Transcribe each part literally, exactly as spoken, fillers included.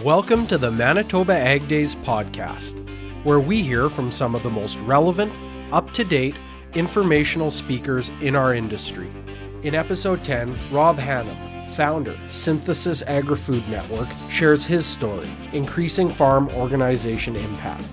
Welcome to the Manitoba Ag Days podcast, where we hear from some of the most relevant, up-to-date, informational speakers in our industry. In episode ten, Rob Hannam, founder, Synthesis Agri-Food Network, shares his story, increasing farm organization impact.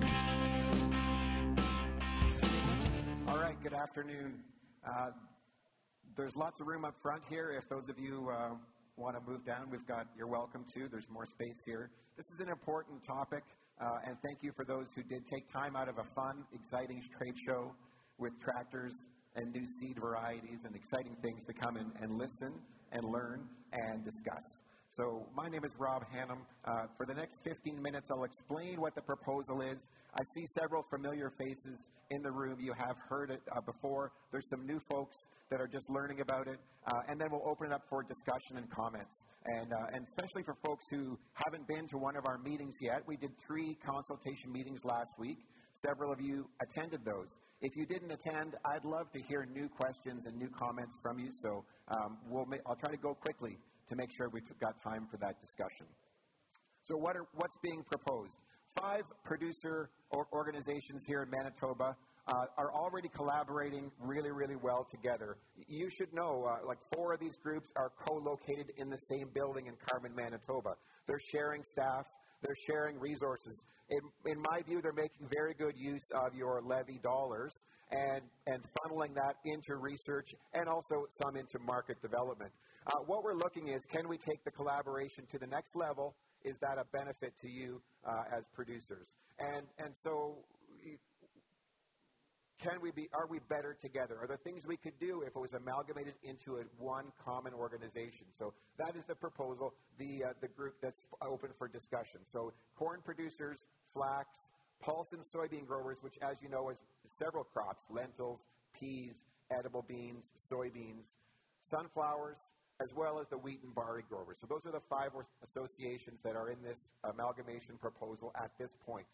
All right, good afternoon. Uh, there's lots of room up front here. If those of you uh, want to move down, we've got, you're welcome to. There's more space here. This is an important topic, uh, and thank you for those who did take time out of a fun, exciting trade show with tractors and new seed varieties and exciting things to come in and listen and learn and discuss. So my name is Rob Hannam. Uh, for the next fifteen minutes, I'll explain what the proposal is. I see several familiar faces in the room. You have heard it uh, before. There's some new folks that are just learning about it, uh, and then we'll open it up for discussion and comments. And, uh, and especially for folks who haven't been to one of our meetings yet, we did three consultation meetings last week. Several of you attended those. If you didn't attend, I'd love to hear new questions and new comments from you, so um, we'll ma- I'll try to go quickly to make sure we've got time for that discussion. So what are, what's being proposed? Five producer or organizations here in Manitoba uh, are already collaborating really, really well together. You should know, uh, like four of these groups are co-located in the same building in Carman, Manitoba. They're sharing staff. They're sharing resources. In, in my view, they're making very good use of your levy dollars and, and funneling that into research and also some into market development. Uh, what we're looking is, can we take the collaboration to the next level? Is that a benefit to you uh, as producers? And, and so can we be, are we better together? Are there things we could do if it was amalgamated into a one common organization? So that is the proposal, the, uh, the group that's open for discussion. So corn producers, flax, pulse and soybean growers, which as you know is several crops, lentils, peas, edible beans, soybeans, sunflowers, as well as the wheat and barley growers. So those are the five associations that are in this amalgamation proposal at this point.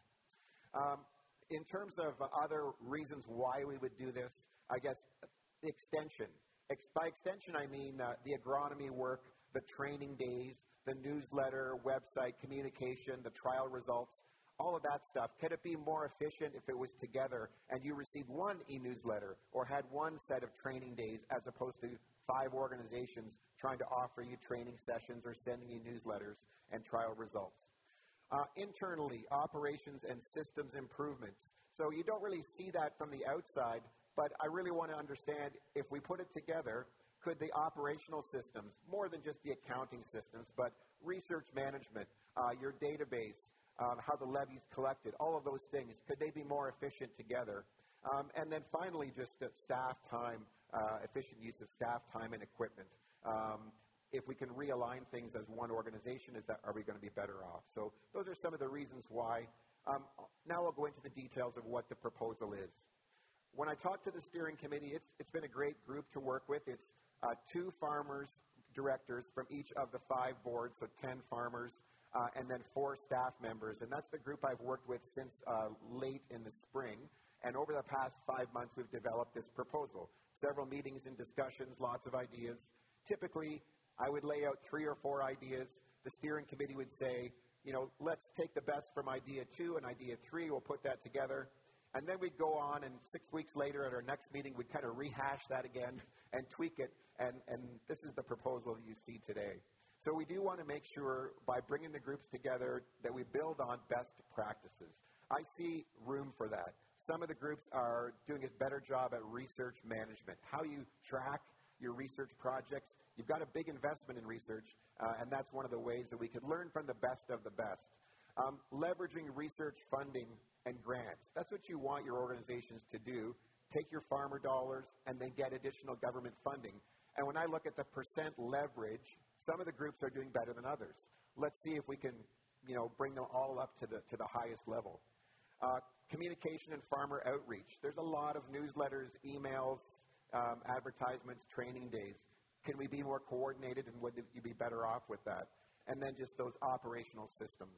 Um, In terms of uh, other reasons why we would do this, I guess extension. Ex- by extension, I mean uh, the agronomy work, the training days, the newsletter, website, communication, the trial results, all of that stuff. Could it be more efficient if it was together and you received one e-newsletter or had one set of training days as opposed to five organizations trying to offer you training sessions or sending you newsletters and trial results? Uh, internally, operations and systems improvements. So you don't really see that from the outside, but I really want to understand if we put it together, could the operational systems, more than just the accounting systems, but research management, uh, your database, um, how the levy's collected, all of those things, could they be more efficient together? Um, and then finally, just uh, staff time, uh, efficient use of staff time and equipment. Um, If we can realign things as one organization, is that, are we going to be better off? So those are some of the reasons why. Um, now I'll go into the details of what the proposal is. When I talked to the steering committee, it's, it's been a great group to work with. It's uh, two farmers, directors from each of the five boards, so ten farmers, uh, and then four staff members. And that's the group I've worked with since uh, late in the spring. And over the past five months, we've developed this proposal. Several meetings and discussions, lots of ideas. Typically, I would lay out three or four ideas. The steering committee would say, you know, let's take the best from idea two and idea three. We'll put that together. And then we'd go on, and six weeks later at our next meeting, we'd kind of rehash that again and tweak it. And, and this is the proposal you see today. So we do want to make sure by bringing the groups together that we build on best practices. I see room for that. Some of the groups are doing a better job at research management, how you track your research projects. You've got a big investment in research, uh, and that's one of the ways that we could learn from the best of the best. Um, leveraging research funding and grants. That's what you want your organizations to do. Take your farmer dollars and then get additional government funding. And when I look at the percent leverage, some of the groups are doing better than others. Let's see if we can, you know, bring them all up to the, to the highest level. Uh, communication and farmer outreach. There's a lot of newsletters, emails, um, advertisements, training days. Can we be more coordinated, and would you be better off with that? And then just those operational systems.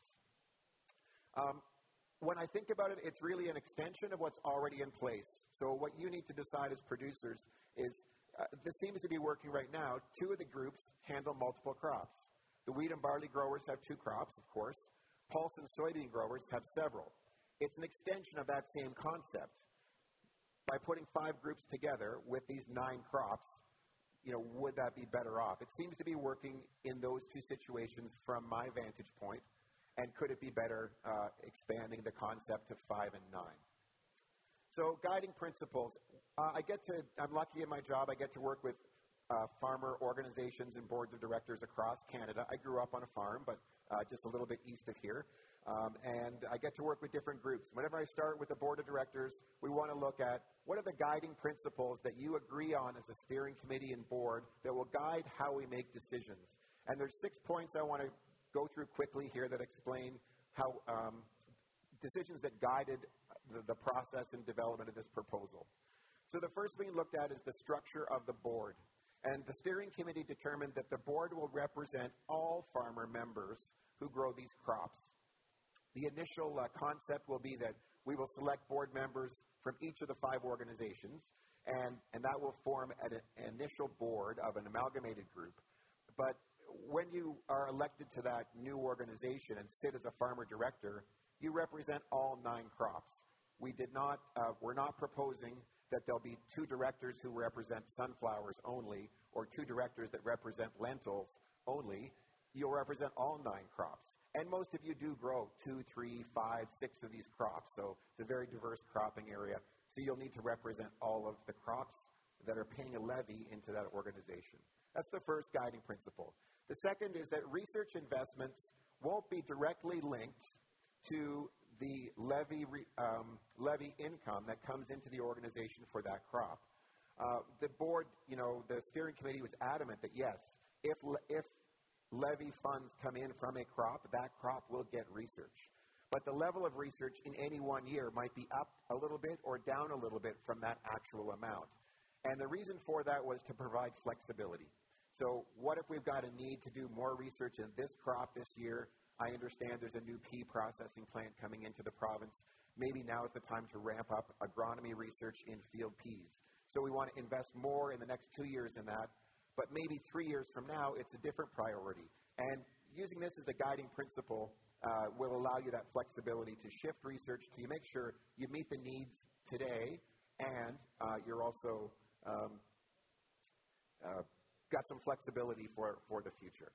Um, when I think about it, it's really an extension of what's already in place. So what you need to decide as producers is, uh, this seems to be working right now. Two of the groups handle multiple crops. The wheat and barley growers have two crops, of course. pulse and soybean growers have several. It's an extension of that same concept. By putting five groups together with these nine crops, you know, would that be better off? It seems to be working in those two situations from my vantage point. And could it be better uh, expanding the concept to five and nine? So guiding principles. Uh, I get to, I'm lucky in my job, I get to work with uh, farmer organizations and boards of directors across Canada. I grew up on a farm, but uh, just a little bit east of here. Um, and I get to work with different groups. Whenever I start with a board of directors, we want to look at what are the guiding principles that you agree on as a steering committee and board that will guide how we make decisions. And there's six points I want to go through quickly here that explain how um, decisions that guided the, the process and development of this proposal. So the first thing we looked at is the structure of the board. And the steering committee determined that the board will represent all farmer members who grow these crops. The initial uh, concept will be that we will select board members from each of the five organizations, and, and that will form an, an initial board of an amalgamated group. But when you are elected to that new organization and sit as a farmer director, you represent all nine crops. We did not, uh, we're not proposing that there'll be two directors who represent sunflowers only or two directors that represent lentils only. You'll represent all nine crops. And most of you do grow two, three, five, six of these crops. So it's a very diverse cropping area. So you'll need to represent all of the crops that are paying a levy into that organization. That's the first guiding principle. The second is that research investments won't be directly linked to the levy, um, levy income that comes into the organization for that crop. Uh, the board, you know, the steering committee was adamant that yes, if, if levy funds come in from a crop, that crop will get research. But the level of research in any one year might be up a little bit or down a little bit from that actual amount. And the reason for that was to provide flexibility. So what if we've got a need to do more research in this crop this year? I understand there's a new pea processing plant coming into the province. Maybe now is the time to ramp up agronomy research in field peas. So we want to invest more in the next two years in that. But maybe three years from now, it's a different priority. And using this as a guiding principle uh, will allow you that flexibility to shift research to make sure you meet the needs today and uh, you're also um, uh, got some flexibility for, for the future.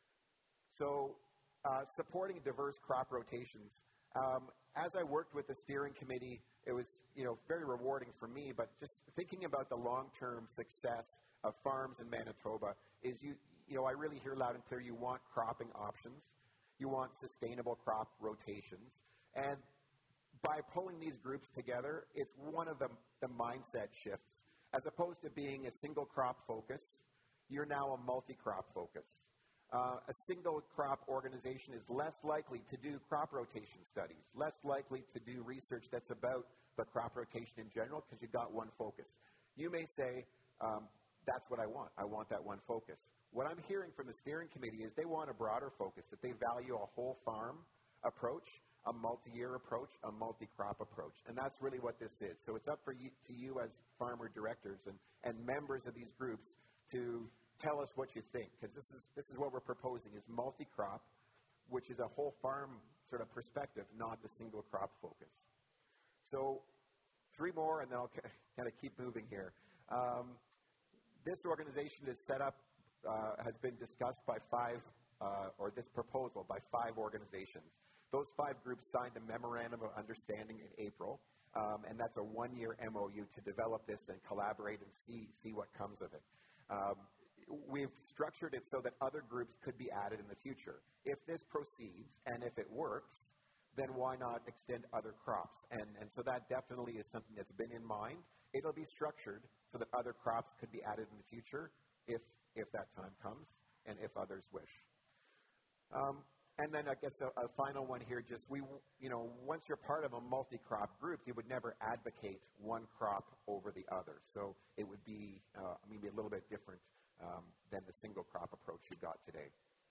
So uh, supporting diverse crop rotations. Um, as I worked with the steering committee, it was you know very rewarding for me, but just thinking about the long-term success of farms in Manitoba is you, you know, I really hear loud and clear you want cropping options. You want sustainable crop rotations. And by pulling these groups together, it's one of the, the mindset shifts. As opposed to being a single crop focus, you're now a multi-crop focus. Uh, a single crop organization is less likely to do crop rotation studies, less likely to do research that's about the crop rotation in general because you've got one focus. You may say, um, that's what I want. I want that one focus. What I'm hearing from the steering committee is they want a broader focus, that they value a whole farm approach, a multi-year approach, a multi-crop approach. And that's really what this is. So it's up for you, to you as farmer directors and, and members of these groups to tell us what you think, because this is, this is what we're proposing, is multi-crop, which is a whole farm sort of perspective, not the single crop focus. So three more, and then I'll kind of keep moving here. Um, this organization is set up, uh, has been discussed by five, uh, or this proposal by five organizations. Those five groups signed a memorandum of understanding in April, um, and that's a one-year M O U to develop this and collaborate and see, see what comes of it. Um, we've structured it so that other groups could be added in the future. If this proceeds, and if it works, then why not extend other crops? And, and so that definitely is something that's been in mind. It'll be structured so that other crops could be added in the future if, if that time comes and if others wish. Um, and then I guess a, a final one here, just we, you know, once you're part of a multi-crop group, you would never advocate one crop over the other. So it would be uh, maybe a little bit different um, than the single crop approach you got today.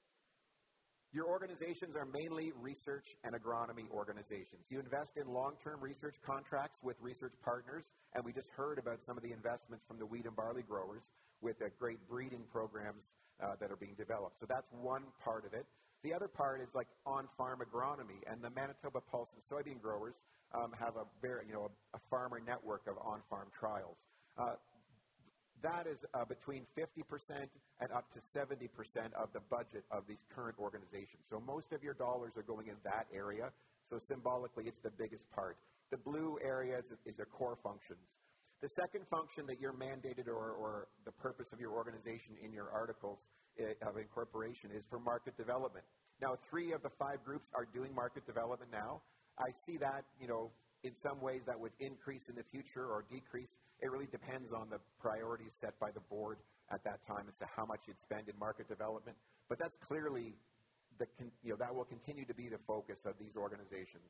Your organizations are mainly research and agronomy organizations. You invest in long-term research contracts with research partners, and we just heard about some of the investments from the wheat and barley growers with the great breeding programs uh, that are being developed. So that's one part of it. The other part is like on-farm agronomy, and the Manitoba Pulse and Soybean Growers um, have a very, you know, a, a farmer network of on-farm trials. Uh, that is uh, between fifty percent and up to seventy percent of the budget of these current organizations. So most of your dollars are going in that area. So symbolically, it's the biggest part. The blue area is, is the core functions. The second function that you're mandated, or, or the purpose of your organization in your articles of incorporation, is for market development. Now, three of the five groups are doing market development now. I see that, you know, in some ways that would increase in the future or decrease. It really depends on the priorities set by the board at that time as to how much you'd spend in market development. But that's clearly, the, you know, that will continue to be the focus of these organizations.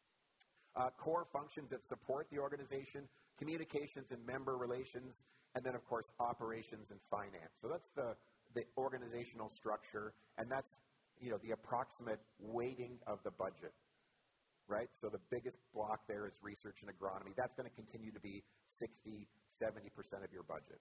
Uh, core functions that support the organization, communications and member relations, and then, of course, operations and finance. So that's the, the organizational structure, and that's, you know, the approximate weighting of the budget, right? So the biggest block there is research and agronomy. That's going to continue to be sixty, seventy percent of your budget.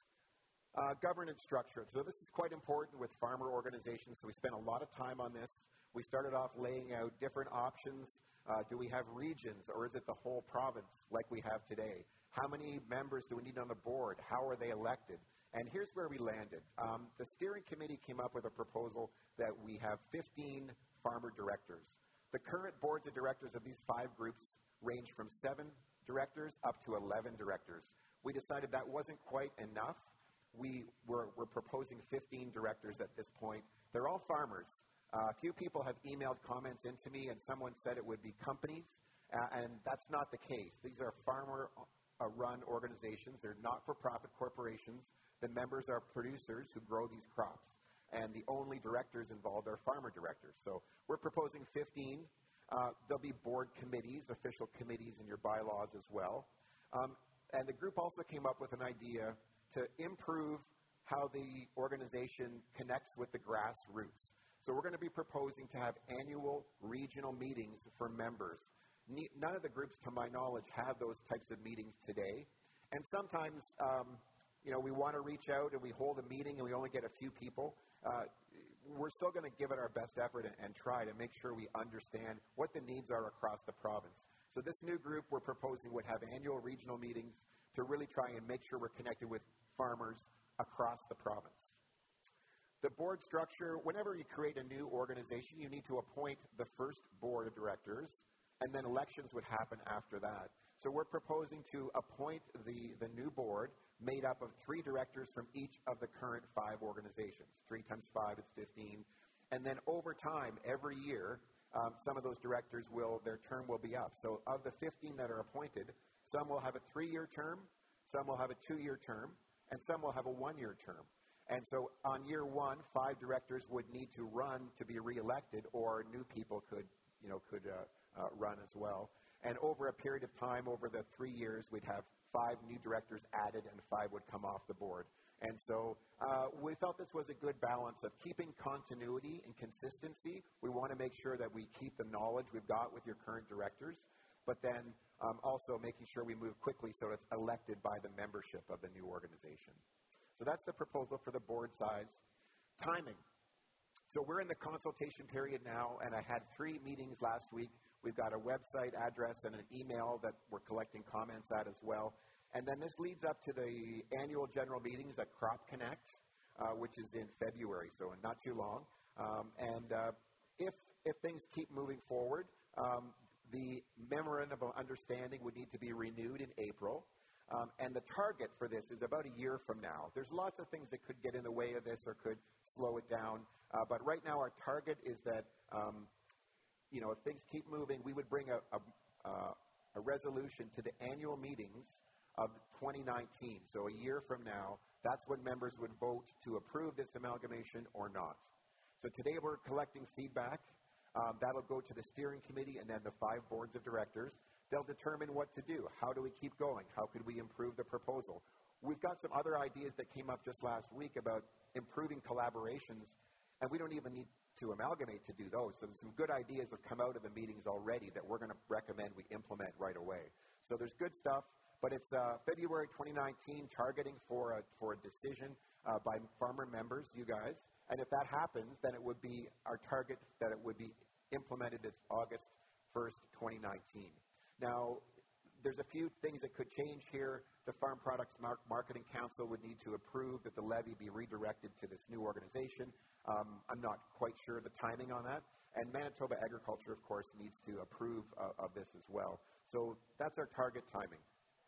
Uh, governance structure. So this is quite important with farmer organizations, so we spent a lot of time on this. We started off laying out different options. Uh, do we have regions, or is it the whole province like we have today? How many members do we need on the board? How are they elected? And here's where we landed. Um, the steering committee came up with a proposal that we have fifteen farmer directors. The current boards of directors of these five groups range from seven directors up to eleven directors. We decided that wasn't quite enough. We were, we're proposing fifteen directors at this point. They're all farmers. Uh, a few people have emailed comments into me, and someone said it would be companies, uh, and that's not the case. These are farmer-run uh, organizations. They're not-for-profit corporations. The members are producers who grow these crops, and the only directors involved are farmer directors. So we're proposing fifteen. Uh, there'll be board committees, official committees in your bylaws as well. Um, and the group also came up with an idea to improve how the organization connects with the grassroots. So we're going to be proposing to have annual regional meetings for members. None of the groups, to my knowledge, have those types of meetings today. And sometimes, um, you know, we want to reach out and we hold a meeting and we only get a few people. Uh, we're still going to give it our best effort and, and try to make sure we understand what the needs are across the province. So this new group we're proposing would have annual regional meetings to really try and make sure we're connected with farmers across the province. The board structure, whenever you create a new organization, you need to appoint the first board of directors, and then elections would happen after that. So we're proposing to appoint the, the new board made up of three directors from each of the current five organizations. Three times five is fifteen. And then over time, every year, um, some of those directors will, their term will be up. So of the fifteen that are appointed, some will have a three-year term, some will have a two-year term, and some will have a one-year term. And so on year one, five directors would need to run to be reelected, or new people could, you know, could uh, uh, run as well. And over a period of time, over the three years, we'd have five new directors added and five would come off the board. And so uh, we felt this was a good balance of keeping continuity and consistency. We want to make sure that we keep the knowledge we've got with your current directors, but then um, also making sure we move quickly so it's elected by the membership of the new organization. So that's the proposal for the board size. Timing. So we're in the consultation period now, and I had three meetings last week. We've got a website address and an email that we're collecting comments at as well. And then this leads up to the annual general meetings at Crop Connect, uh, which is in February, so not too long. Um, and uh, if, if things keep moving forward, um, the memorandum of understanding would need to be renewed in April. Um, and the target for this is about a year from now. There's lots of things that could get in the way of this or could slow it down. Uh, but right now our target is that, um, you know, if things keep moving, we would bring a, a, uh, a resolution to the annual meetings of twenty nineteen. So a year from now, that's when members would vote to approve this amalgamation or not. So today we're collecting feedback. Um, that'll go to the steering committee and then the five boards of directors. They'll determine what to do. How do we keep going? How could we improve the proposal? We've got some other ideas that came up just last week about improving collaborations, and we don't even need to amalgamate to do those. So there's some good ideas that come out of the meetings already that we're going to recommend we implement right away. So there's good stuff, but it's uh, February twenty nineteen, targeting for a, for a decision uh, by farmer members, you guys, And if that happens, then it would be our target that it would be implemented as August first, twenty nineteen. Now, there's a few things that could change here. The Farm Products Mar- Marketing Council would need to approve that the levy be redirected to this new organization. Um, I'm not quite sure the timing on that. And Manitoba Agriculture, of course, needs to approve uh, of this as well. So that's our target timing.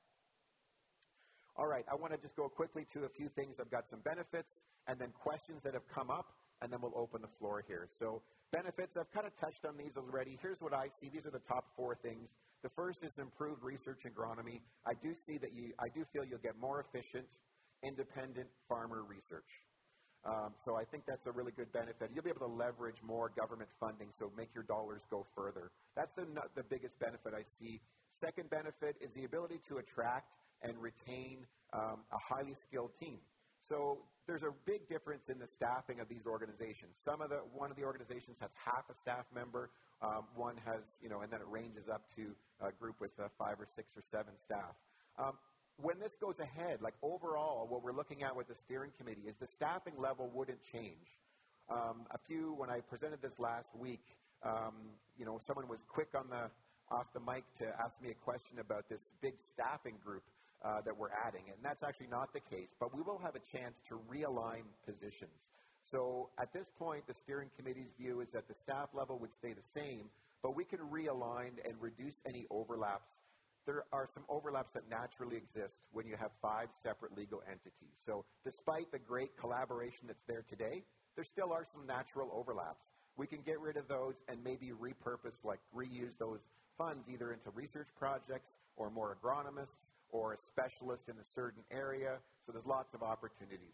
All right, I want to just go quickly to a few things. I've got some benefits and then questions that have come up, and then we'll open the floor here. So benefits, I've kind of touched on these already. Here's what I see. These are the top four things. The first is improved research agronomy. I do see that you, I do feel you'll get more efficient, independent farmer research. Um, so I think that's a really good benefit. You'll be able to leverage more government funding, so make your dollars go further. That's the, the biggest benefit I see. Second benefit is the ability to attract and retain um, a highly skilled team. So there's a big difference in the staffing of these organizations. Some of the, one of the organizations has half a staff member. Um, one has, you know, and then it ranges up to a group with uh, five or six or seven staff. Um, when this goes ahead, like overall, what we're looking at with the steering committee is the staffing level wouldn't change. Um, a few, when I presented this last week, um, you know, someone was quick on the off the mic to ask me a question about this big staffing group uh, that we're adding, and that's actually not the case. But we will have a chance to realign positions. So at this point, the steering committee's view is that the staff level would stay the same, but we can realign and reduce any overlaps. There are some overlaps that naturally exist when you have five separate legal entities. So despite the great collaboration that's there today, there still are some natural overlaps. We can get rid of those and maybe repurpose, like reuse those funds either into research projects or more agronomists or a specialist in a certain area. So there's lots of opportunities.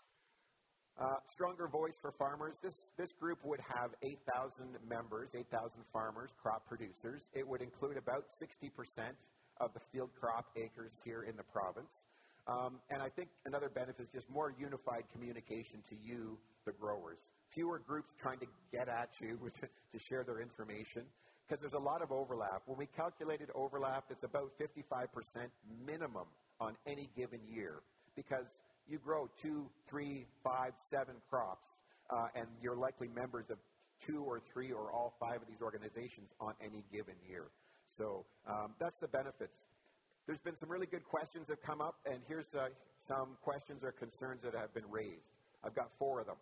Uh, stronger voice for farmers. This, this group would have eight thousand members, eight thousand farmers, crop producers. It would include about sixty percent of the field crop acres here in the province. Um, and I think another benefit is just more unified communication to you, the growers. Fewer groups trying to get at you to, to share their information, because there's a lot of overlap. When we calculated overlap, it's about fifty-five percent minimum on any given year, because you grow two, three, five, seven crops, uh, and you're likely members of two or three or all five of these organizations on any given year. So um, that's the benefits. There's been some really good questions that come up, and here's uh, some questions or concerns that have been raised. I've got four of them.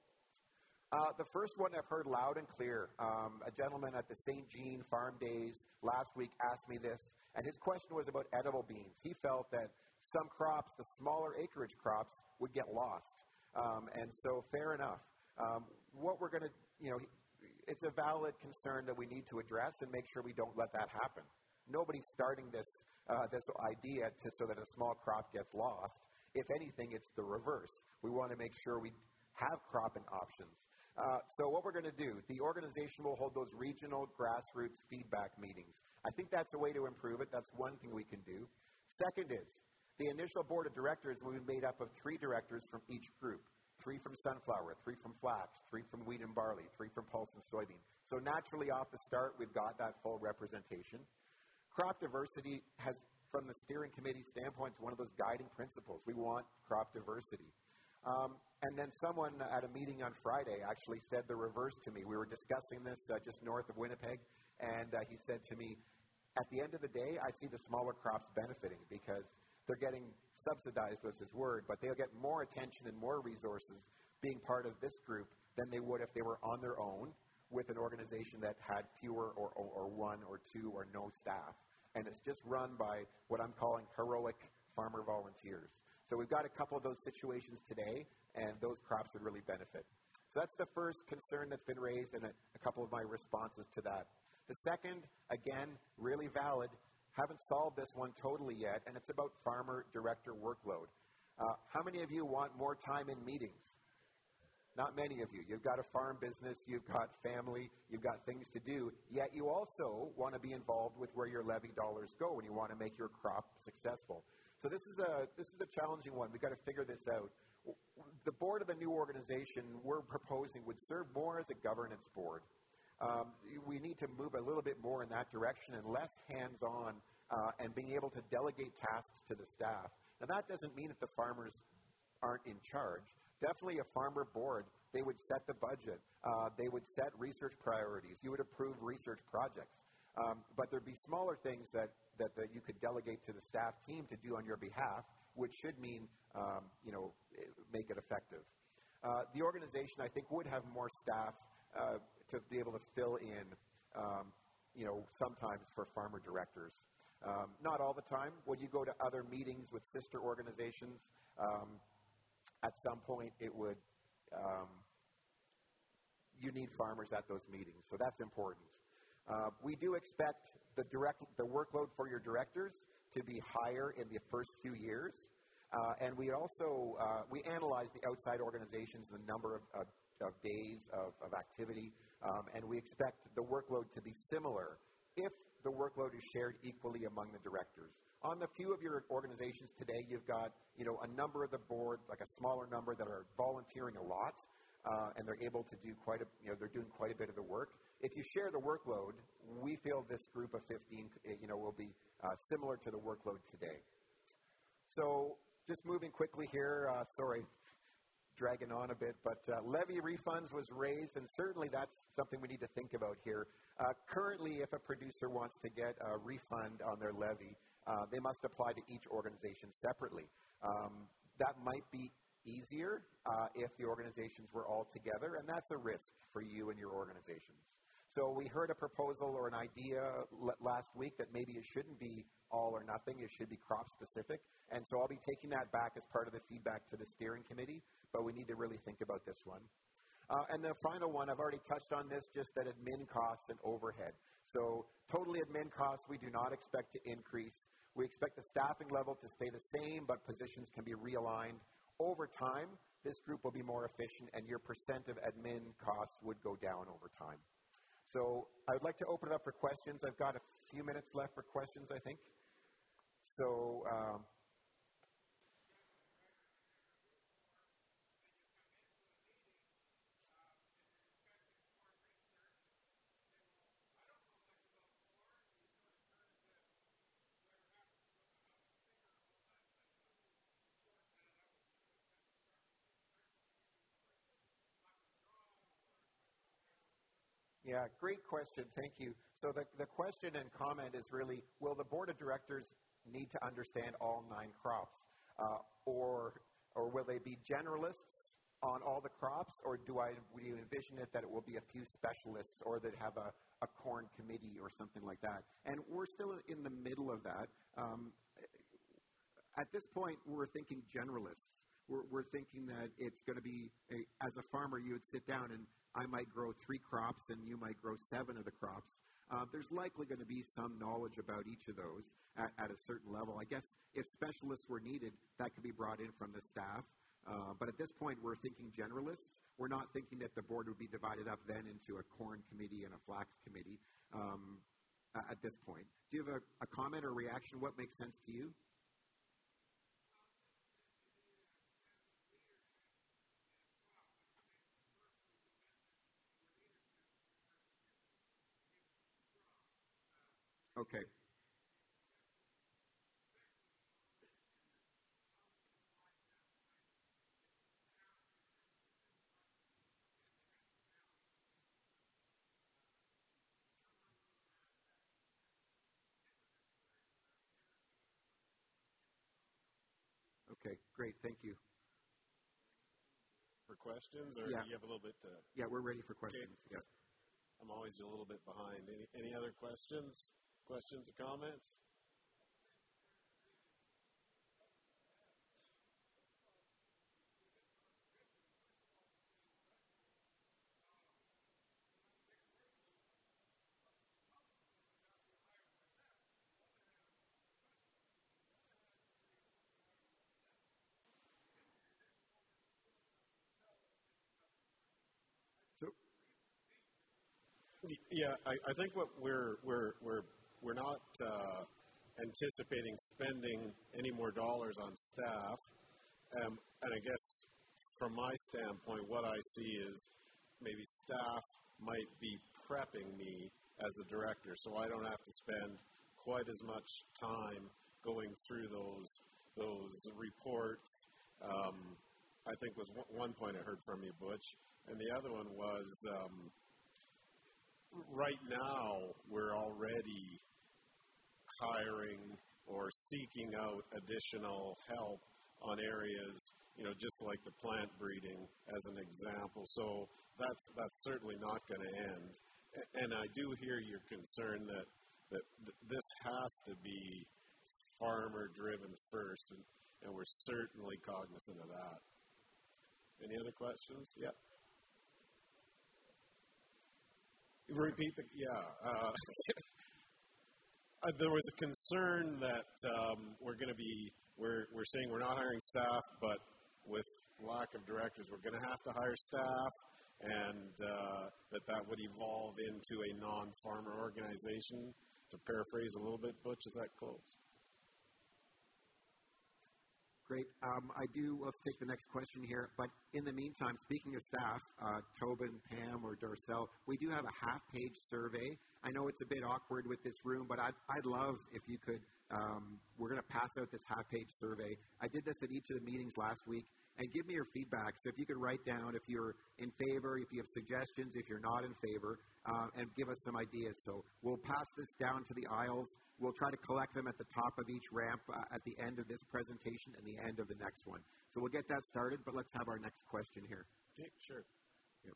Uh, the first one I've heard loud and clear. Um, a gentleman at the Saint Jean Farm Days last week asked me this, and his question was about edible beans. He felt that some crops, the smaller acreage crops, would get lost. Um, and so fair enough. Um, what we're going to, you know, it's a valid concern that we need to address and make sure we don't let that happen. Nobody's starting this, uh, this idea to, so that a small crop gets lost. If anything, it's the reverse. We want to make sure we have cropping options. Uh, so what we're going to do, the organization will hold those regional grassroots feedback meetings. I think that's a way to improve it. That's one thing we can do. Second is, the initial board of directors will be made up of three directors from each group. Three from sunflower, three from flax, three from wheat and barley, three from pulse and soybean. So naturally off the start, we've got that full representation. Crop diversity has, from the steering committee standpoint, is one of those guiding principles. We want crop diversity. Um, and then someone at a meeting on Friday actually said the reverse to me. We were discussing this uh, just north of Winnipeg, and uh, he said to me, at the end of the day, I see the smaller crops benefiting because they're getting subsidized, was his word, but they'll get more attention and more resources being part of this group than they would if they were on their own with an organization that had fewer or, or, or one or two or no staff. And it's just run by what I'm calling heroic farmer volunteers. So we've got a couple of those situations today, and those crops would really benefit. So that's the first concern that's been raised, and a, a couple of my responses to that. The second, again, really valid. Haven't solved this one totally yet, and it's about farmer director workload. Uh, how many of you want more time in meetings? Not many of you. You've got a farm business, you've got family, you've got things to do, yet you also want to be involved with where your levy dollars go and you want to make your crop successful. So this is a this is a challenging one. We've got to figure this out. The board of the new organization we're proposing would serve more as a governance board. Um, we need to move a little bit more in that direction and less hands-on uh, and being able to delegate tasks to the staff. Now, that doesn't mean that the farmers aren't in charge. Definitely a farmer board, They would set the budget. Uh, they would set research priorities. You would approve research projects. Um, but there'd be smaller things that, that, that you could delegate to the staff team to do on your behalf, which should mean, um, you know, make it effective. Uh, the organization, I think, would have more staff uh, to be able to fill in, um, you know, sometimes for farmer directors. Um, not all the time. When you go to other meetings with sister organizations, um, at some point it would, um, you need farmers at those meetings. So that's important. Uh, we do expect the direct the workload for your directors to be higher in the first few years, uh, and we also uh, we analyze the outside organizations, the number of, of, of days of, of activity, um, and we expect the workload to be similar if the workload is shared equally among the directors. On the few of your organizations today, you've got you know a number of the board, like a smaller number that are volunteering a lot. Uh, and they're able to do quite a, you know, they're doing quite a bit of the work. If you share the workload, we feel this group of fifteen, you know, will be uh, similar to the workload today. So just moving quickly here, uh, sorry, dragging on a bit, but uh, levy refunds was raised, and certainly that's something we need to think about here. Uh, currently, if a producer wants to get a refund on their levy, uh, they must apply to each organization separately. Um, that might be easier uh, if the organizations were all together, and that's a risk for you and your organizations. So we heard a proposal or an idea l- last week that maybe it shouldn't be all or nothing, it should be crop specific, and so I'll be taking that back as part of the feedback to the steering committee, but we need to really think about this one. Uh, and the final one, I've already touched on this, just that admin costs and overhead. So totally admin costs we do not expect to increase. We expect the staffing level to stay the same, but positions can be realigned. Over time, this group will be more efficient, and your percent of admin costs would go down over time. So I would like to open it up for questions. I've got a few minutes left for questions, I think. So um, Yeah, great question. Thank you. So the, the question and comment is really, will the board of directors need to understand all nine crops? Uh, or or will they be generalists on all the crops? Or do I do you envision it that it will be a few specialists, or that have a, a corn committee or something like that? And we're still in the middle of that. Um, at this point, we're thinking generalists. We're, we're thinking that it's going to be, a, as a farmer, you would sit down and I might grow three crops and you might grow seven of the crops. Uh, there's likely going to be some knowledge about each of those at, at a certain level. I guess if specialists were needed, that could be brought in from the staff. Uh, but at this point, we're thinking generalists. We're not thinking that the board would be divided up then into a corn committee and a flax committee um, at this point. Do you have a, a comment or reaction? What makes sense to you? Okay. Okay, great. Thank you. For questions, or Yeah. do you have a little bit to... Yeah, we're ready for questions. Okay. Yeah. I'm always a little bit behind. Any, any other questions? Questions or comments? So, Yeah, I, I think what we're we're we're we're not uh, anticipating spending any more dollars on staff, um, and I guess from my standpoint, what I see is maybe staff might be prepping me as a director, so I don't have to spend quite as much time going through those those reports. Um, I think was one point I heard from you, Butch, And the other one was, um, right now we're already hiring or seeking out additional help on areas, you know, just like the plant breeding as an example. So that's that's certainly not going to end. And I do hear your concern that, that this has to be farmer-driven first, and, and we're certainly cognizant of that. Any other questions? Yeah. Repeat the, yeah. Uh, there was a concern that um, we're going to be, we're, we're saying we're not hiring staff, but with lack of directors, we're going to have to hire staff, and uh, that that would evolve into a non-farmer organization. To paraphrase a little bit, Butch, is that close? Great. Um, I do, let's take the next question here. But in the meantime, speaking of staff, uh, Tobin, Pam, or Darcel, we do have a half-page survey. I know it's a bit awkward with this room, but I'd, I'd love if you could, um, we're going to pass out this half-page survey. I did this at each of the meetings last week. And give me your feedback. So if you could write down if you're in favor, if you have suggestions, if you're not in favor, uh, and give us some ideas. So we'll pass this down to the aisles. We'll try to collect them at the top of each ramp uh, at the end of this presentation and the end of the next one. So we'll get that started, but let's have our next question here. Okay, sure. Yep.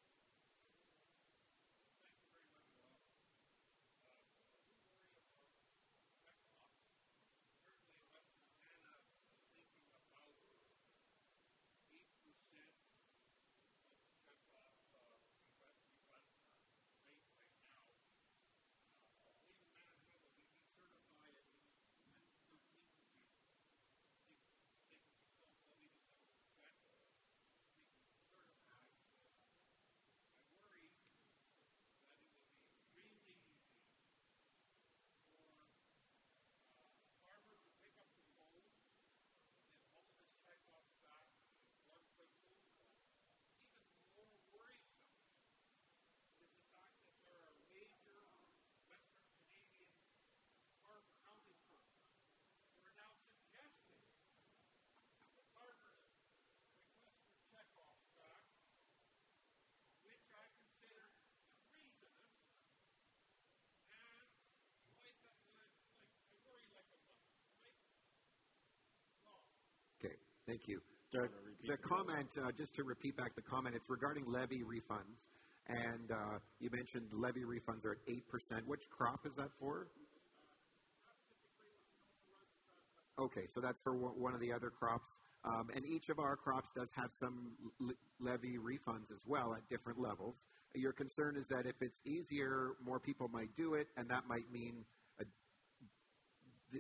Thank you. The, the comment, uh, just to repeat back the comment, it's regarding levy refunds. And uh, you mentioned levy refunds are at eight percent. Which crop is that for? Okay, so that's for one of the other crops. Um, and each of our crops does have some levy refunds as well at different levels. Your concern is that if it's easier, more people might do it, and that might mean a, a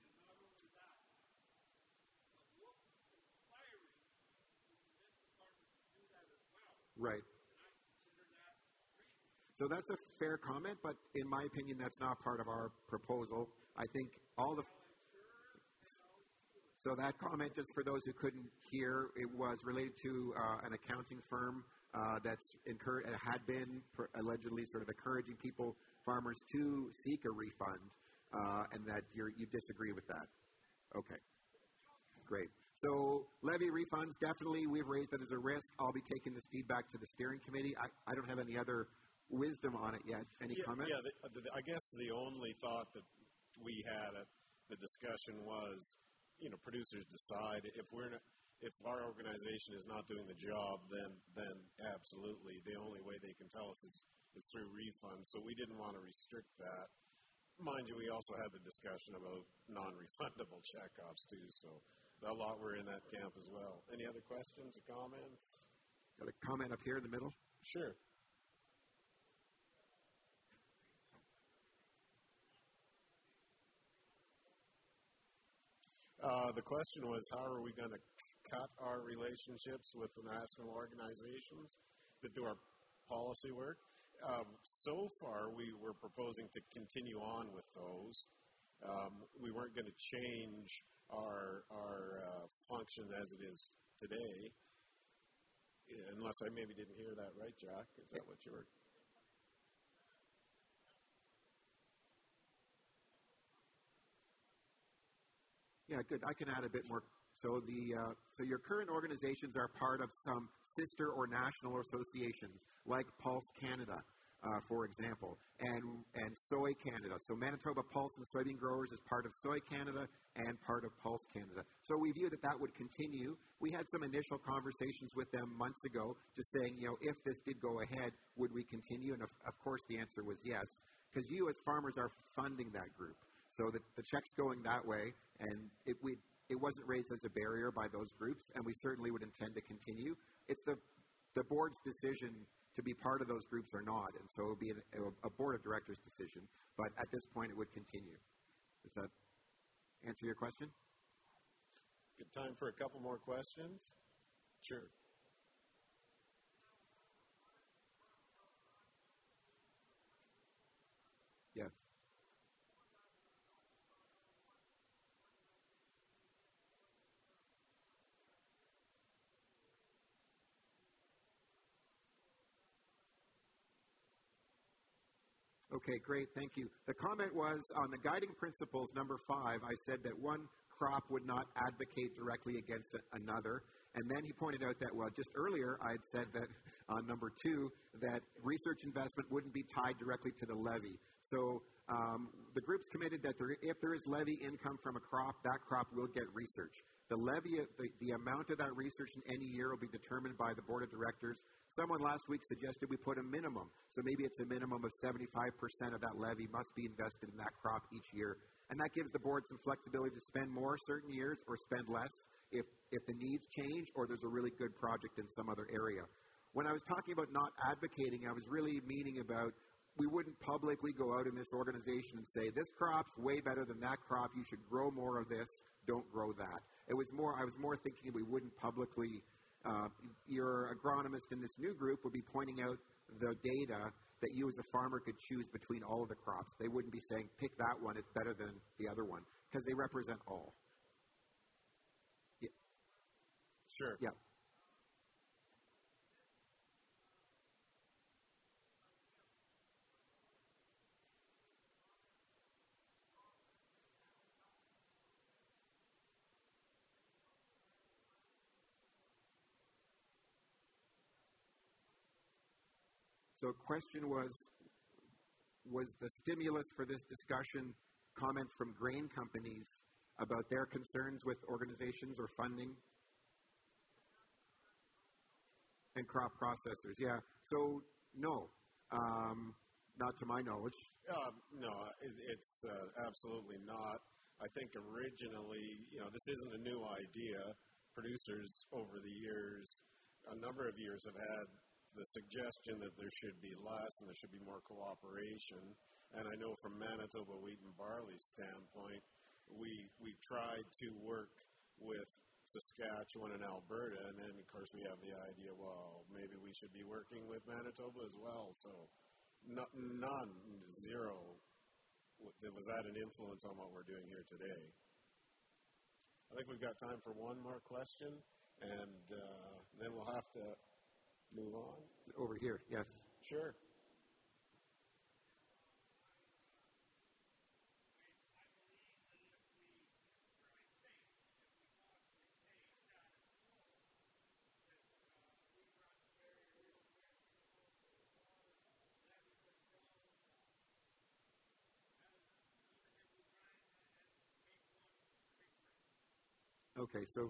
right. So that's a fair comment, but in my opinion, that's not part of our proposal. I think all the... So that comment, just for those who couldn't hear, it was related to uh, an accounting firm uh, that's incur- had been per- allegedly sort of encouraging people, farmers, to seek a refund, uh, and that you're, you disagree with that. Okay. Great. So levy refunds, definitely we've raised that as a risk. I'll be taking this feedback to the steering committee. I, I don't have any other wisdom on it yet. Any yeah, comments? Yeah, the, the, I guess the only thought that we had at the discussion was, you know, producers decide if we're not, if our organization is not doing the job, then then absolutely the only way they can tell us is, is through refunds. So we didn't want to restrict that. Mind you, we also had the discussion about non-refundable checkoffs too. So a lot were in that camp as well. Any other questions or comments? Got a comment up here in the middle? Sure. Uh, the question was, how are we going to cut our relationships with the national organizations that do our policy work? Um, so far, we were proposing to continue on with those. Um, we weren't going to change our our uh, function as it is today, unless I maybe didn't hear that right, Jack. Is that what you were? Yeah, good. I can add a bit more. So the uh, so your current organizations are part of some sister or national associations, like Pulse Canada, uh, for example, and and Soy Canada. So Manitoba Pulse and Soybean Growers is part of Soy Canada and part of Pulse Canada. So we view that that would continue. We had some initial conversations with them months ago, just saying, you know, if this did go ahead, would we continue? And of, of course, the answer was yes, because you as farmers are funding that group. So the, the check's going that way, and it, we, it wasn't raised as a barrier by those groups, and we certainly would intend to continue. It's the, the board's decision to be part of those groups or not, and so it would be a, a board of directors' decision. But at this point, it would continue. Does that answer your question? Good time for a couple more questions? Sure. Yes. Okay, great. Thank you. The comment was on the guiding principles, number five, I said that one crop would not advocate directly against another. And then he pointed out that, well, just earlier I had said that on number two, that research investment wouldn't be tied directly to the levy. So um, the group's committed that there, if there is levy income from a crop, that crop will get research. The levy, the, the amount of that research in any year will be determined by the board of directors. Someone last week suggested we put a minimum. So maybe it's a minimum of seventy-five percent of that levy must be invested in that crop each year. And that gives the board some flexibility to spend more certain years or spend less if, if the needs change or there's a really good project in some other area. When I was talking about not advocating, I was really meaning about we wouldn't publicly go out in this organization and say, this crop's way better than that crop, you should grow more of this, don't grow that. It was more, I was more thinking we wouldn't publicly, uh, your agronomist in this new group would be pointing out the data that you as a farmer could choose between all of the crops. They wouldn't be saying, pick that one, it's better than the other one, because they represent all. Yeah. Sure. Yeah. So the question was, was the stimulus for this discussion comments from grain companies about their concerns with organizations or funding? And crop processors, yeah. So, no, um, not to my knowledge. Uh, no, it, it's uh, absolutely not. I think originally, you know, this isn't a new idea. Producers over the years, a number of years, have had the suggestion that there should be less and there should be more cooperation. And I know from Manitoba Wheat and Barley's standpoint, we we tried to work with Saskatchewan and Alberta, and then, of course, we have the idea, well, maybe we should be working with Manitoba as well. So no, none, zero, was that an influence on what we're doing here today. I think we've got time for one more question, and uh, then we'll have to move on. Over here, yes. Sure. Okay, so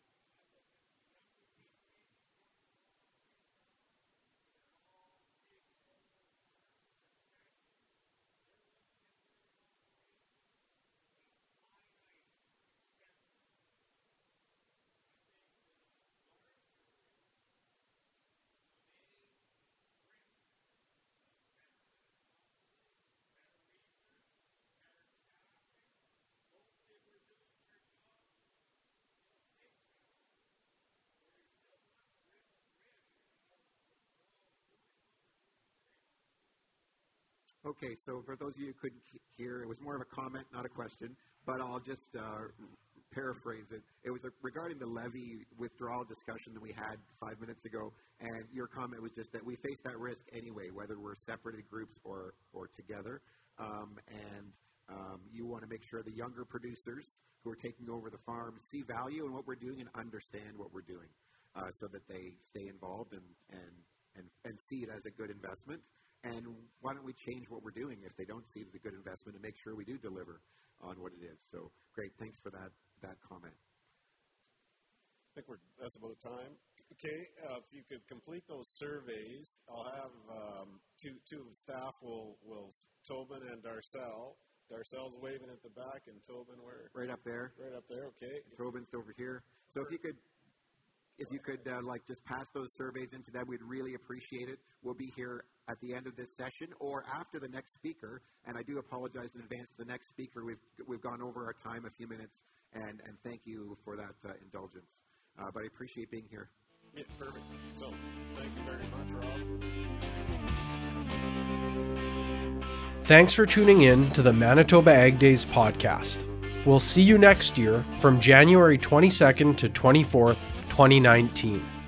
Okay, so for those of you who couldn't hear, it was more of a comment, not a question, but I'll just uh, paraphrase it. It was a, regarding the levy withdrawal discussion that we had five minutes ago, and your comment was just that we face that risk anyway, whether we're separated groups or, or together. Um, and Um, you want to make sure the younger producers who are taking over the farm see value in what we're doing and understand what we're doing, uh, so that they stay involved and, and, and, and see it as a good investment. And why don't we change what we're doing if they don't see it as a good investment and make sure we do deliver on what it is. So great, thanks for that, that comment. I think we're, that's about time. Okay, uh, if you could complete those surveys, I'll have um, two two staff will will Tobin and Darcel. Darcel's waving at the back, and Tobin where? Right up there. Right up there. Okay. Tobin's over here. So if you could, if you could uh, like just pass those surveys into them, we'd really appreciate it. We'll be here at the end of this session or after the next speaker. And I do apologize in advance to the next speaker. We've we've gone over our time a few minutes, and and thank you for that uh, indulgence. Uh, but I appreciate being here. Yeah, perfect. So, thank you very much, Rob. Thanks for tuning in to the Manitoba Ag Days podcast. We'll see you next year from January twenty-second to twenty-fourth, twenty nineteen.